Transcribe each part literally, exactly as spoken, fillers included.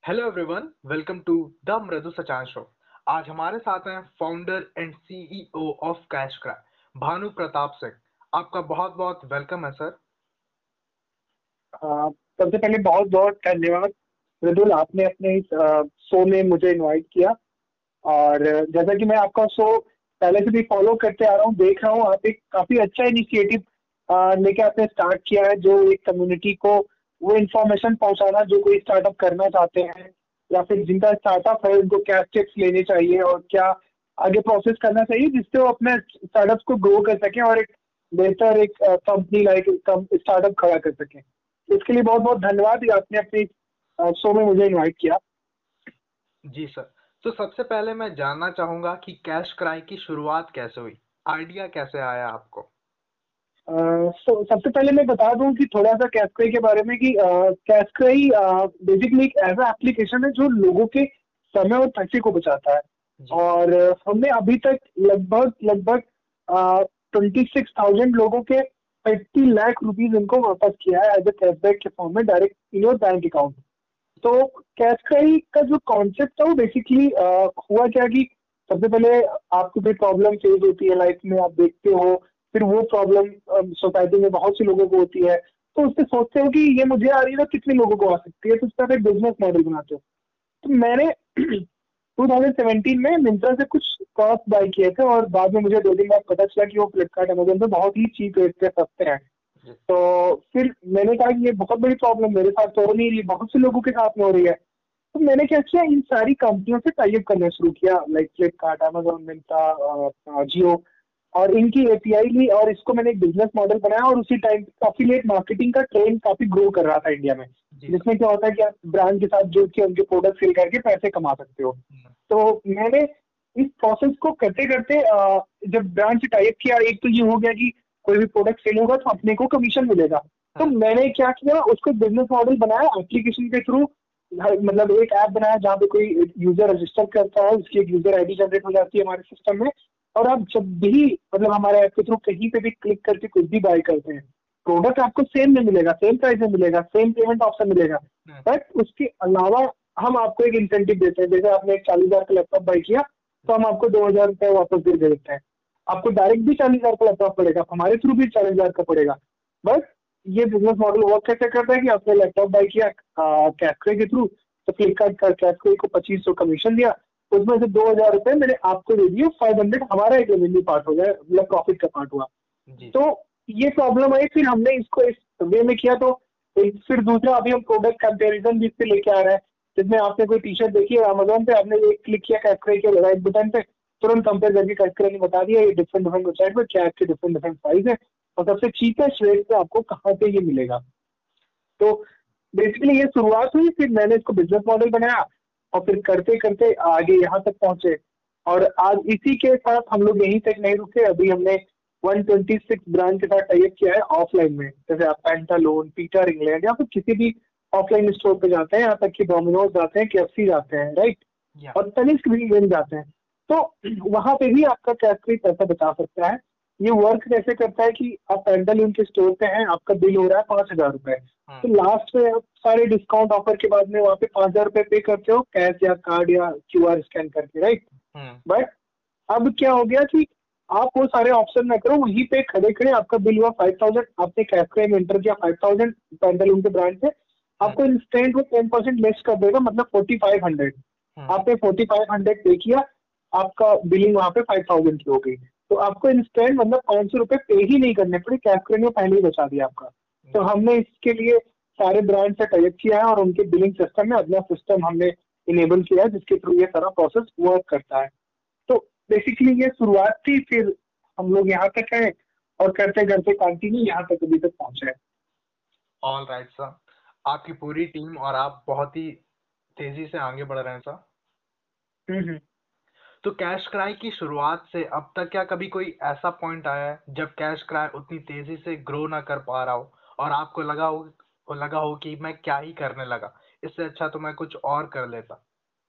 Hello everyone, welcome to the Mridu Sachan show. आज हमारे साथ हैं founder and CEO of cash crack Bhanu Pratap Singh. आपका बहुत बहुत वेलकम है सर। आ, सबसे पहले बहुत बहुत धन्यवाद मृदुल, आपने अपने इस शो में मुझे इनवाइट किया। और जैसा कि मैं आपका शो पहले से भी फॉलो करते आ रहा हूँ, देख रहा हूँ आप एक काफी अच्छा इनिशिएटिव लेके आपने स्टार्ट किया है, जो एक कम्युनिटी को वो इंफॉर्मेशन पहुंचाना जो कोई स्टार्टअप करना चाहते हैं या फिर जिनका स्टार्टअप है उनको क्या स्टेप्स लेने चाहिए और क्या आगे प्रोसेस करना चाहिए जिससे वो अपने स्टार्टअप को ग्रो कर सकें और एक बेहतर एक कंपनी लाइक स्टार्टअप खड़ा कर सकें। इसके लिए बहुत बहुत धन्यवाद कि आपने अपने शो में मुझे इनवाइट किया। जी सर। तो सबसे पहले मैं जानना चाहूंगा कि कैश क्राई की शुरुआत कैसे हुई, आइडिया कैसे आया आपको। अ, so, सबसे पहले मैं बता दूं कि थोड़ा सा कैशक्राई के बारे में कि कैशक्राई बेसिकली एक ऐसा एप्लीकेशन है जो लोगों के समय और पैसे को बचाता है। जी। और अ, हमने अभी तक लगभग लगभग ट्वेंटी सिक्स थाउजेंड लोगों के फिफ्टी लाख रुपीज इनको वापस किया है एज ए कैशबैक के फॉर्म में direct in your bank account. तो कैशक्राई का जो कॉन्सेप्ट है वो बेसिकली हुआ क्या कि सबसे पहले आपको कोई प्रॉब्लम फेस होती है लाइफ में, आप देखते हो, फिर वो प्रॉब्लम सोसाइटी में बहुत सी लोगों को होती है, तो उससे सोचते हो कि ये मुझे आ रही है तो कितने लोगों को आ सकती है, तो उसका आप एक बिजनेस मॉडल बनाते हो। तो मैंने ट्वेंटी सेवनटीन में मिंत्रा से कुछ टॉप बाय किए थे और बाद में मुझे दो दिन बाद पता चला कि वो फ्लिपकार्ट अमेजोन पे बहुत ही चीप रेट पे सस्ते हैं। जी। तो फिर मैंने कहा कि ये बहुत बड़ी प्रॉब्लम मेरे साथ तो हो नहीं रही, बहुत से लोगों के साथ में हो रही है। तो मैंने क्या किया, इन सारी कंपनियों से टाई अप करना शुरू किया, like Flipkart, Amazon, Myntra, Jio, और इनकी एपीआई ली और इसको मैंने एक बिजनेस मॉडल बनाया। और उसी टाइम अफिलिएट मार्केटिंग का ट्रेंड काफी ग्रो कर रहा था इंडिया में, जी सर। जिसमें क्या होता है कि आप ब्रांड के साथ जुड़ के उनके प्रोडक्ट सेल करके पैसे कमा सकते हो। हम्म। तो मैंने इस प्रोसेस को करते करते अ, जब ब्रांड से टाइप किया, एक तो ये हो गया कि कोई भी प्रोडक्ट सेल होगा तो अपने को कमीशन मिलेगा। तो हाँ। मैंने क्या किया, उसको बिजनेस मॉडल बनाया एप्लीकेशन के थ्रू। मतलब एक ऐप बनाया जहाँ पे कोई यूजर रजिस्टर करता है, उसकी एक यूजर आईडी जनरेट हो जाती है हमारे सिस्टम में, और आप जब भी मतलब हमारे ऐप के थ्रू कहीं पे भी क्लिक करके कुछ भी बाय करते हैं, प्रोडक्ट आपको सेम में मिलेगा, सेम प्राइस में मिलेगा, सेम पेमेंट ऑप्शन मिलेगा। हाँ। बट उसके अलावा हम आपको एक इंसेंटिव देते हैं। जैसे आपने एक चालीस हजार का लैपटॉप बाय किया तो हम आपको दो हजार रुपये वापस दे देते हैं। आपको डायरेक्ट भी चालीस हजार का लैपटॉप पड़ेगा, हमारे थ्रू भी चालीस हजार का पड़ेगा। बट ये बिजनेस मॉडल वर्क कैसे करता है कि आपने लैपटॉप बाय किया कैशक्राई के थ्रू, तो फ्लिपकार्ट का कैशक्राई को पच्चीस सौ कमीशन दिया, उसमें से दो हजार रुपये मैंने आपको दे दिए, फाइव हंड्रेड हमारा एक रेवेन्यू पार्ट हो गया, मतलब प्रॉफिट का पार्ट हुआ। जी। तो ये प्रॉब्लम आई, फिर हमने इसको इस वे में किया। तो एक फिर दूसरा अभी हम प्रोडक्ट कंपैरिजन भी इस पे लेके आ रहे हैं, जिसमें आपने कोई टी शर्ट देखी है अमेजोन पे, आपने एक क्लिक किया कैशक्राई के राइट बटन पे, तुरंत कंपेयर करके कैशक्राई ने बता दिया ये डिफरेंट डिफरेंट वेबसाइट पे क्या इसके डिफरेंट डिफरेंट प्राइस है और सबसे चीपेस्ट रेट पे आपको कहाँ पे ये मिलेगा। तो बेसिकली ये शुरुआत हुई, फिर मैंने इसको बिजनेस मॉडल बनाया और फिर करते करते आगे यहाँ तक पहुंचे। और आज इसी के साथ हम लोग यहीं तक नहीं रुके, अभी हमने वन ट्वेंटी सिक्स ब्रांड के साथ टाइप किया है ऑफलाइन में। जैसे आप पेंटालोन, पीटर इंग्लैंड या फिर किसी भी ऑफलाइन स्टोर पे जाते हैं, यहाँ तक कि डोमिनोज जाते हैं, केएफसी जाते हैं, राइट, या। और तनिष्क भी इवन जाते हैं। तो वहां पे भी आपका कैशक्राई पैसा बचा सकता है। ये वर्क कैसे करता है कि आप पेंटालून के स्टोर पे हैं, आपका बिल हो रहा है पांच हजार रुपए, हाँ। तो लास्ट में आप सारे डिस्काउंट ऑफर के बाद में वहाँ पे पांच हजार रुपए पे करते हो कैश या कार्ड या क्यूआर स्कैन करके, राइट। हम्म। बट अब क्या हो गया कि आप वो सारे ऑप्शन ना करो, वहीं पे खड़े खड़े आपका बिल हुआ फाइव थाउजेंड, आपने कैशक्राई में एंटर किया फाइव थाउजेंड, पेंटालून के ब्रांड से हम्म। आपको इंस्टेंट वो टेन परसेंट लेस कर देगा, मतलब फोर्टी फाइव हंड्रेड। हम्म। आपने फोर्टी फाइव हंड्रेड पे किया, आपका बिलिंग वहां पे फाइव थाउजेंड की हो गई। तो आपको इंस्टेंट मतलब पाँच सौ रुपए पे ही नहीं करने पड़े, कैशक्राई ने पहले ही बचा दिया आपका। तो जी। हमने इसके लिए सारे ब्रांड से टाइप किया है और उनके बिलिंग सिस्टम में अपना सिस्टम हमने इनेबल किया है, जिसके थ्रू ये सारा प्रोसेस वर्क करता है। तो बेसिकली ये शुरुआत थी, फिर हम लोग यहाँ तक है और करते करते कंटिन्यू यहाँ तक अभी तक पहुंचे हैं। All right sir. आपकी पूरी टीम और आप बहुत ही तेजी से आगे बढ़ रहे हैं सर। हम्म हम्म। तो कैश क्राई की शुरुआत से अब तक क्या कभी कोई ऐसा पॉइंट आया है जब कैश क्राई उतनी तेजी से ग्रो ना कर पा रहा हो और आपको लगा हो को लगा हो कि मैं क्या ही करने लगा, इससे अच्छा तो मैं कुछ और कर लेता।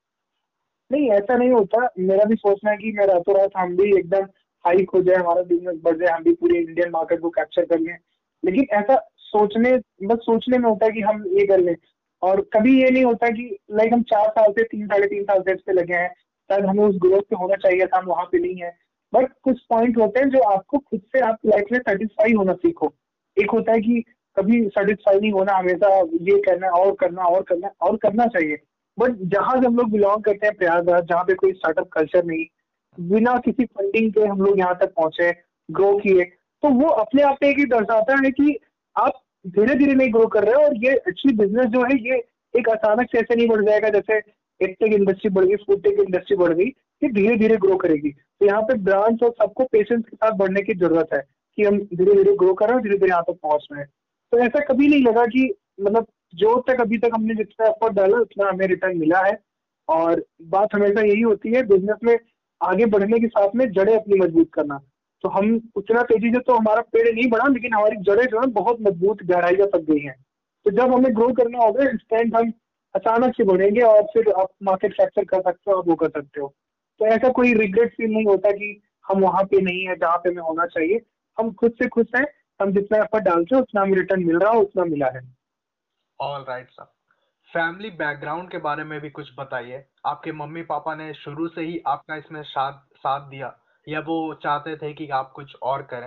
नहीं, ऐसा नहीं होता। मेरा भी सोचना है कि मैं रातों रात हम भी एकदम हाइक हो जाए, हमारा बिजनेस बढ़ जाए, हम भी पूरे इंडियन मार्केट को कैप्चर कर लें। लेकिन ऐसा सोचने बस सोचने में होता है कि हम ये कर लें। और कभी ये नहीं होता कि लाइक हम चार साल से तीन साढ़े तीन साल से इस पे लगे हैं, शायद हमें उस ग्रोथ पे होना चाहिए था, हम वहां पे नहीं है। बट कुछ पॉइंट होते हैं जो आपको खुद से आप लाइफ में सेटिस्फाई होना सीखो। एक होता है कि कभी सेटिस्फाई नहीं होना, हमेशा ये करना है और करना और करना और करना चाहिए। बट जहां से हम लोग बिलोंग करते हैं, प्रयागराज, जहाँ पे कोई स्टार्टअप कल्चर नहीं, बिना किसी फंडिंग के हम लोग यहाँ तक पहुंचे, ग्रो किए, तो वो अपने आप में एक ही दर्शाता है कि आप धीरे धीरे नहीं ग्रो कर रहे हो। और ये एक्चुअली बिजनेस जो है ये एक अचानक से ऐसे नहीं बढ़ जाएगा जैसे एडटेक इंडस्ट्री बढ़ गई, फूड टेक इंडस्ट्री बढ़ गई, ये धीरे धीरे ग्रो करेगी। तो यहाँ पे ब्रांच और सबको पेशेंस के साथ बढ़ने की जरूरत है कि हम धीरे धीरे ग्रो कर रहे हैं, धीरे धीरे यहाँ तक पहुंच रहे हैं। तो ऐसा कभी नहीं लगा कि मतलब जो तक अभी तक हमने जितना एफर्ट डाला उतना हमें रिटर्न मिला है। और बात हमेशा यही होती है बिजनेस में आगे बढ़ने के साथ में जड़ें अपनी मजबूत करना। तो हम उतना तेजी से तो हमारा पेड़ नहीं बढ़ा, लेकिन हमारी जड़ें जो है बहुत मजबूत गहराइयां तक गई हैं। तो जब हमें ग्रो करना होगा इस टाइम हम अचानक से बढ़ेंगे और फिर आप मार्केट कैप्चर कर सकते हो, आप वो कर सकते हो। तो ऐसा कोई रिग्रेट फील नहीं होता कि हम वहां पे नहीं है जहाँ पे हमें होना चाहिए। हम खुद से खुश हैं, हम जितना एफर्ट डालते हैं उतना हमें रिटर्न मिल रहा है, उतना मिला है। All right sir. Family background के बारे में भी कुछ बताइए। आपके मम्मी पापा ने शुरू से ही आपका इसमें साथ साथ दिया, या वो चाहते थे कि आप कुछ और करें?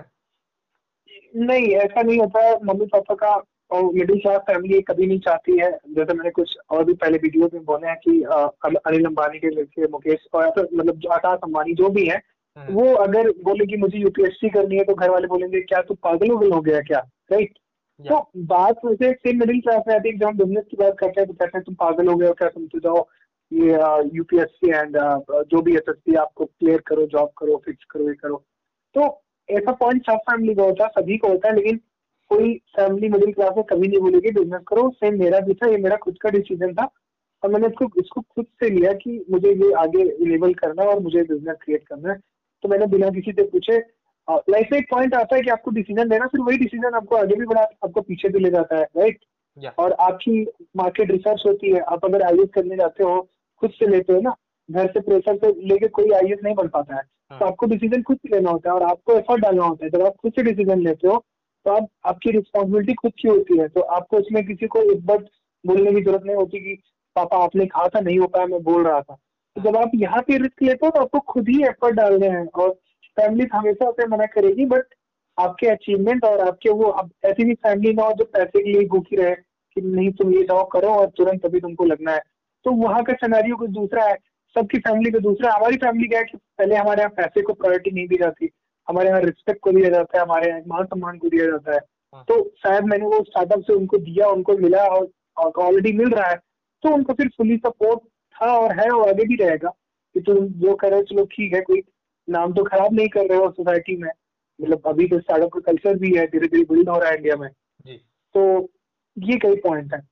नहीं, ऐसा नहीं होता है। मम्मी पापा का और मिडिल क्लास फैमिली कभी नहीं चाहती है। जैसे मैंने कुछ और भी पहले वीडियो में बोले हैं कि अ, अल- अनिल अंबानी के लड़के मुकेश, और ऐसा मतलब जो आकाश अंबानी जो भी है, हम्म। वो अगर बोले कि मुझे यूपीएससी करनी है तो घर वाले बोलेंगे क्या तू पागल हो हो गया क्या, राइट। या तो बात वैसे सेम मिडिल क्लास में आती है कि जब हम बिजनेस की बात करते हैं तो कहते हैं तुम पागल हो गए हो क्या, तुम तो जाओ ये यूपीएससी एंड जो भी एसएससी आपको क्लियर करो, जॉब करो, फिक्स करो, ये करो। तो ऐसा पॉइंट सब फैमिली का होता है, सभी को होता है, लेकिन कोई फैमिली मिडिल क्लास में कभी नहीं बोलेगी बिजनेस करो। सेम मेरा भी था, ये मेरा खुद का डिसीजन था और मैंने इसको इसको खुद से लिया कि मुझे ये आगे इनेबल करना है और मुझे बिजनेस क्रिएट करना है। तो मैंने बिना किसी से पूछे, लाइफ में एक पॉइंट आता है कि आपको डिसीजन लेना, फिर वही डिसीजन आपको आगे भी बढ़ा, आपको पीछे भी ले जाता है, राइट। या और आपकी मार्केट रिसर्च होती है। आप अगर आईएएस करने जाते हो, खुद से लेते हो ना, घर से प्रेशर से लेके कोई आईएएस नहीं बन पाता है। तो आपको डिसीजन खुद से लेना होता है और आपको एफर्ट डालना होता है। जब आप खुद से डिसीजन लेते हो तो आप आपकी रिस्पॉन्सिबिलिटी खुद की होती है। तो आपको इसमें किसी को एक बार बोलने की जरूरत नहीं होती कि पापा आपने कहा था नहीं हो पाया, मैं बोल रहा था। तो जब आप यहाँ पे रिस्क लेते हो तो आपको खुद ही एफर्ट डालने हैं। और फैमिली हमेशा उसे मना करेगी, बट आपके अचीवमेंट और आपके वो, अब ऐसी भी फैमिली ना हो जो पैसे के लिए भूखी रहे कि नहीं तुम ये जाओ करो और तुरंत अभी तुमको लगना है। तो वहाँ का सिनेरियो कुछ दूसरा है, सबकी फैमिली का दूसरा। हमारी फैमिली क्या है कि पहले हमारे यहाँ पैसे को प्रायोरिटी नहीं दी जाती, हमारे यहाँ रिस्पेक्ट को दिया जाता है, हमारे यहाँ मान सम्मान को दिया जाता है। तो शायद मैंने वो स्टार्टअप से उनको दिया, उनको मिला और ऑलरेडी मिल रहा है, तो उनको फिर फुली सपोर्ट था और है और आगे भी रहेगा कि तुम जो कर रहे हो चलो ठीक है, कोई नाम तो खराब नहीं कर रहे हो सोसाइटी में। मतलब अभी तो स्टार्टअप का कल्चर भी है, धीरे धीरे बिल्ड हो रहा है इंडिया में। जी। तो ये कई पॉइंट है।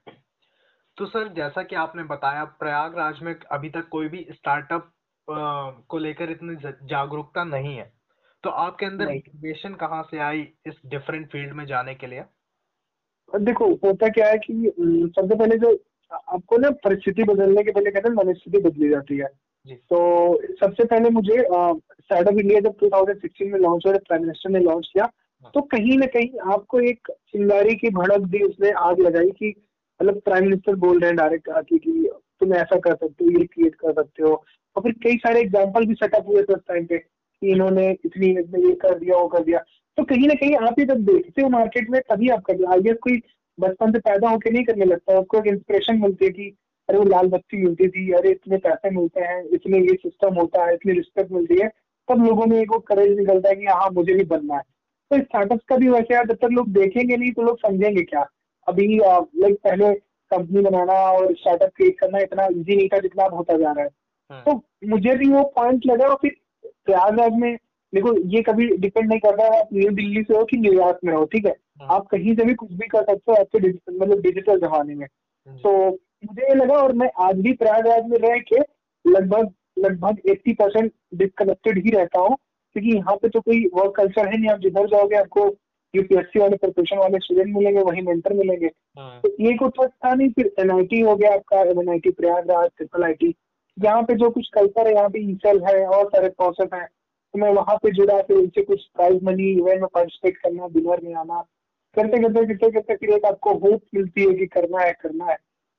तो सर, जैसा कि आपने बताया, प्रयागराज में अभी तक कोई भी स्टार्टअप को लेकर इतनी ज- जागरूकता नहीं है। तो आपके अंदर नहीं, मोटिवेशन कहाँ से आई इस डिफरेंट फील्ड में जाने के लिए? और देखो होता क्या है कि अम, सबसे पहले जो आपको ना परिस्थिति बदलने के पहले कहते हैं मनस्थिति बदली जाती है। जी। तो सबसे पहले मुझे स्टार्टअप इंडिया जब दो हज़ार सोलह में लॉन्च हुआ, जब प्राइम मिनिस्टर ने लॉन्च किया, तो कहीं ना कहीं आपको एक चिंगारी की भड़क दी, उसने आग लगाई कि मतलब प्राइम मिनिस्टर बोल रहे हैं डायरेक्ट आके कि तुम ऐसा कर सकते हो, ये क्रिएट कर सकते हो। और फिर कई सारे एग्जाम्पल भी सेटअप हुए थे उस टाइम पे कि इन्होंने इतनी इसमें ये कर दिया, वो कर दिया। तो कहीं ना कहीं आप ये जब देखते हो मार्केट में तभी आप कर, आई गेस कोई बचपन से पैदा होके नहीं करने लगता, आपको एक इंस्पिरेशन मिलती है कि अरे वो लाल बत्ती मिलती थी, अरे इतने पैसे मिलते हैं, इतने ये सिस्टम होता है, इतनी रिस्पेक्ट मिलती है, तब लोगों में एक वो करेज निकलता है कि हाँ मुझे भी बनना है। तो स्टार्टअप्स का भी वैसे यार, जब तक लोग देखेंगे नहीं तो लोग समझेंगे क्या। अभी लाइक पहले कंपनी बनाना और स्टार्टअप क्रिएट करना इतना इजी नहीं था जितना अब होता जा रहा है। हम्म। तो मुझे भी वो पॉइंट लगा। और फिर प्रयागराज में देखो, ये कभी डिपेंड नहीं करता है आप न्यू दिल्ली से हो कि न्यूयॉर्क में हो, ठीक है। हम्म। आप कहीं से भी कुछ भी कर सकते हो आज के डिजिटल मतलब डिजिटल जमाने में। जी। तो मुझे ये लगा, और मैं आज भी प्रयागराज में रह के लगभग लगभग अस्सी परसेंट डिस्कनेक्टेड ही रहता हूँ, क्योंकि यहाँ पे तो कोई वर्क कल्चर है नहीं। आप जिधर जाओगे आपको यूपीएससी वाले प्रिपरेशन वाले स्टूडेंट मिलेंगे, वही मेंटर मिलेंगे। हम्म। तो ये कुछ वक्त था नहीं। फिर एनआईटी हो गया आपका, एनआईटी प्रयागराज, ट्रिपल आईटी, यहाँ पे जो कुछ कल्चर है, यहाँ पे ईसेल है और सारे प्रोसेस है। तो मैं वहाँ पे जुड़ा, फिर उनसे कुछ प्राइज मनी इवेंट में पार्टिसिपेट करना, विनर में आना, करते करते करते करते फिर एक आपको होप मिलती है कि करना है करना है।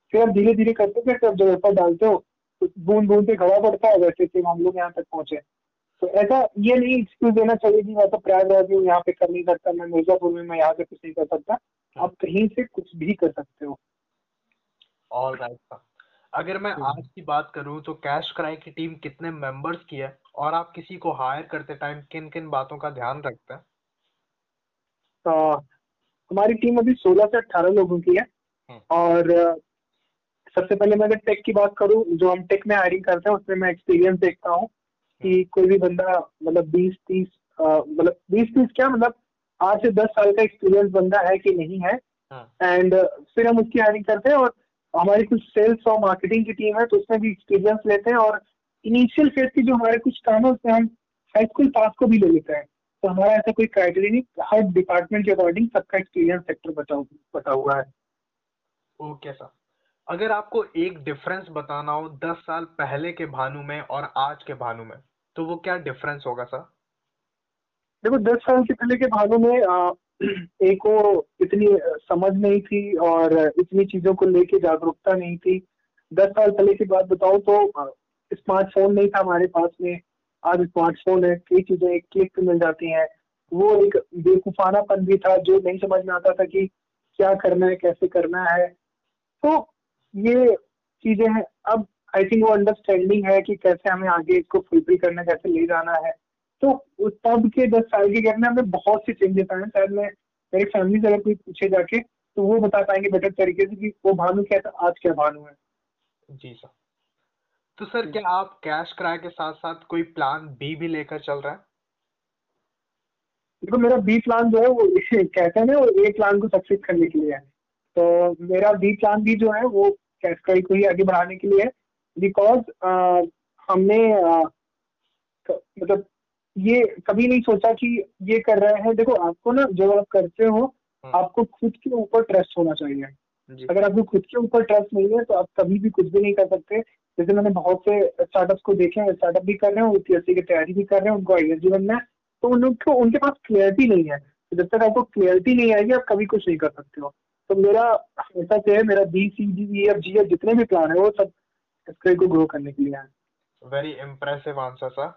फिर आप धीरे धीरे करते करते आप जब एफर्ट डालते हो तो बूंद बूंद से घड़ा बढ़ता है, वैसे से हम लोग यहाँ तक पहुंचे। तो ऐसा ये नहीं एक्सक्यूज देना चाहिए कि मैं तो प्रयागराज हूँ, यहाँ पे कर नहीं सकता, मैं मिर्जापुर में, मैं यहाँ से कुछ नहीं कर सकता। आप कहीं से कुछ भी कर सकते हो। All right sir. अगर मैं हम्म। आज की बात करूं तो कैश क्राई की टीम कितने मेंबर्स की है, और आप किसी को हायर करते टाइम किन किन बातों का ध्यान रखते हैं? तो हमारी टीम अभी सोलह से अट्ठारह लोगों की है। हम्म। और अ, सबसे पहले मैं अगर टेक की बात करूँ, जो हम टेक में हायरिंग करते हैं उसमें मैं एक्सपीरियंस देखता हूँ हम्म। कि कोई भी बंदा मतलब बीस तीस मतलब बीस तीस क्या मतलब आठ से दस साल का एक्सपीरियंस बंदा है कि नहीं है। हम्म। एंड फिर हम उसकी हायरिंग करते हैं। और हमारी कुछ सेल्स और मार्केटिंग की टीम है तो उसमें भी एक्सपीरियंस लेते हैं। और इनिशियल फेज की जो हमारे कुछ काम है उसमें हम हाई स्कूल पास को भी ले लेते हैं। तो हमारा ऐसा कोई क्राइटेरिया नहीं, हर डिपार्टमेंट के अकॉर्डिंग सबका एक्सपीरियंस सेक्टर बता बता हुआ है। Okay sir. अगर आपको एक डिफरेंस बताना हो दस साल पहले के भानु में और आज के भानु में, तो वो क्या डिफरेंस होगा सर? देखो दस साल के पहले के भागों में आ, एक को इतनी अ, समझ नहीं थी और इतनी चीजों को लेके जागरूकता नहीं थी। दस साल पहले की बात बताऊं तो स्मार्टफोन नहीं था हमारे पास में। आज स्मार्टफोन है, कई चीजें एक क्लिक पे मिल जाती हैं। वो एक बेवकूफानापन भी था जो नहीं समझ में आता था कि क्या करना है, कैसे करना है। तो ये चीजें हैं। अब आई थिंक वो अंडरस्टैंडिंग है कि कैसे हमें आगे इसको फुलफिल करना है, कैसे ले जाना है। तो उस तब के दस साल के गैप में हमें बहुत से चेंजेस आए हैं। शायद मैं मेरी फैमिली से अगर कोई पूछे जाके तो वो बता पाएंगे बेटर तरीके से कि वो भानु क्या था, आज क्या भानु है। जी सर। तो सर क्या आप कैश क्राई के साथ साथ कोई प्लान बी भी लेकर चल रहे हैं? देखो मेरा बी प्लान जो है वो कहते हैं ना, वो ए प्लान को सक्सेस करने के लिए है। तो मेरा बी प्लान भी जो है वो कैशकाई को ही आगे बढ़ाने के लिए है। बिकॉज हमने अ, क- मतलब ये कभी नहीं सोचा कि ये कर रहे हैं। देखो आपको ना जब आप करते हो हम्म। आपको खुद के ऊपर ट्रस्ट होना चाहिए। जी। अगर आपको खुद के ऊपर ट्रस्ट नहीं है तो आप कभी भी कुछ भी नहीं कर सकते। जैसे मैंने बहुत से स्टार्टअप्स को देखे हैं, स्टार्टअप भी कर रहे हैं, यूपीएससी की तैयारी भी कर रहे हैं, उनको आईएसडी बनना है। तो उन लोग को उनके पास क्लियरिटी नहीं है। तो जब तक आपको क्लियरिटी नहीं आएगी आप कभी कुछ नहीं कर सकते हो। तो मेरा हमेशा से है, मेरा B C D E F G F जितने भी प्लान है वो सब इसको को ग्रो करने के लिए है। Very impressive answer sir.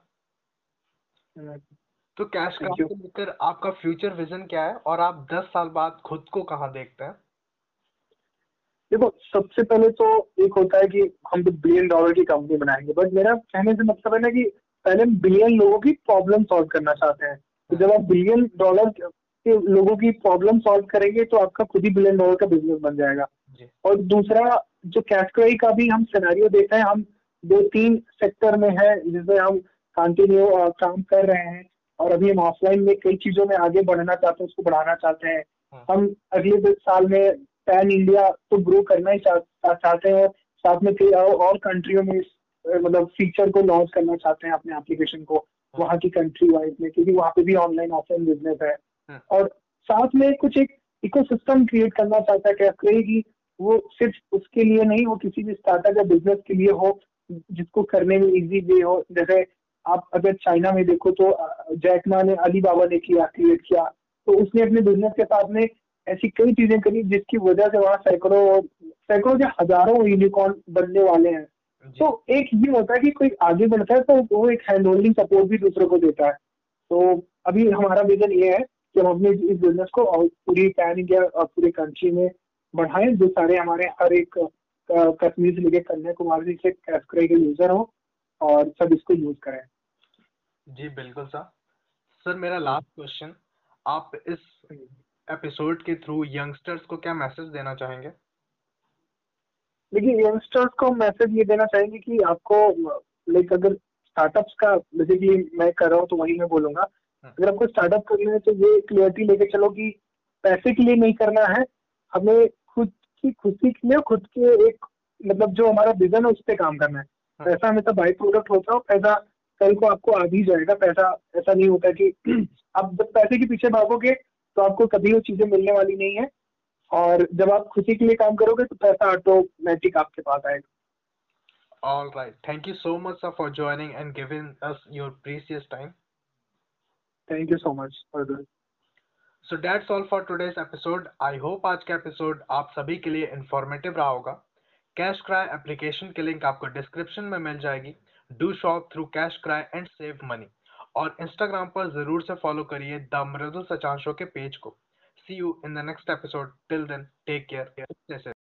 तो कैश थैंक क्राई यू। को लेकर आपका फ्यूचर विजन क्या है, और आप दस साल बाद खुद को कहाँ देखते हैं? देखो सबसे पहले तो एक होता है कि हम तो बिलियन डॉलर की कंपनी बनाएंगे, बट मेरा कहने से मतलब है ना कि पहले हम बिलियन लोगों की प्रॉब्लम सॉल्व करना चाहते हैं। तो हम्म। जब आप बिलियन डॉलर के लोगों की प्रॉब्लम सॉल्व करेंगे तो आपका खुद ही बिलियन डॉलर का बिजनेस बन जाएगा। जी। और दूसरा जो कैशक्राई का भी हम सिनेरियो देख रहे हैं, हम दो तीन सेक्टर में है जिसमें हम कंटिन्यू काम कर रहे हैं। और अभी हम ऑफलाइन में कई चीजों में आगे बढ़ना चाहते हैं, उसको बढ़ाना चाहते हैं। हम्म। हम अगले दस साल में पैन इंडिया तो ग्रो करना ही चाह, चाहते हैं। साथ में कई और, और कंट्रियों में इस अ, मतलब फीचर को लॉन्च करना चाहते हैं अपने एप्लीकेशन को हम्म। वहाँ की कंट्री वाइज में, क्योंकि वहाँ पे भी ऑनलाइन ऑफलाइन बिजनेस है। हम्म। और साथ में कुछ एक इकोसिस्टम क्रिएट करना चाहता है कैशक्राई की। वो सिर्फ उसके लिए नहीं, वो किसी भी स्टार्टअप या बिजनेस के लिए हो जिसको करने में इजी वे हो। जैसे आप अगर चाइना में देखो तो जैक मा ने अलीबाबा ने किया, क्रिएट किया। तो उसने अपने बिजनेस के साथ में ऐसी कई चीजें करी जिसकी वजह से वहाँ सैकड़ों सैकड़ों या हजारों यूनिकॉर्न बनने वाले हैं। जी। तो एक ये होता है कि कोई आगे बढ़ता है तो वो एक हैंड होल्डिंग सपोर्ट भी दूसरों को देता है। तो अभी हमारा विजन ये है कि हम अपने इस बिजनेस को और पूरी पैन इंडिया और पूरे कंट्री में बढ़ाएं। जो सारे हमारे हर एक अ, कश्मीर से लेकर कन्याकुमारी से कैशक्राई के यूजर हो और सब इसको यूज करें। जी बिल्कुल सर। सर मेरा लास्ट क्वेश्चन, आप इस एपिसोड के थ्रू यंगस्टर्स को क्या मैसेज देना चाहेंगे? देखिए यंगस्टर्स को मैसेज ये देना चाहेंगे कि आपको लाइक अगर स्टार्टअप्स का बेसिकली मैं कर रहा हूँ तो वही मैं बोलूंगा। हम्म। अगर आपको स्टार्टअप करना है तो ये क्लियरिटी लेके चलो कि पैसे के लिए नहीं करना है। हमें खुद की खुशी के लिए, खुद के एक मतलब जो हमारा विजन है उस पर काम करना है। हम्म। पैसा हमेशा बाई प्रोडक्ट होता है, पैसा कल को आपको आ भी जाएगा। पैसा ऐसा नहीं होता कि आप जब पैसे के पीछे भागोगे तो आपको कभी वो चीजें मिलने वाली नहीं है। और जब आप खुशी के लिए काम करोगे तो पैसा ऑटोमेटिक आपके पास आएगा। All right. Thank you so much, sir, for joining and giving us your precious time. Thank you so much for this. So that's all for today's episode. I hope आज का एपिसोड आप सभी के लिए informative रहा होगा। Cash cry application की link आपको डिस्क्रिप्शन में मिल जाएगी। Do shop through cash cry and save money. और इंस्टाग्राम पर जरूर से फॉलो करिए द मृदुल सचान शो के पेज को। See you in the next episode. Till then take care.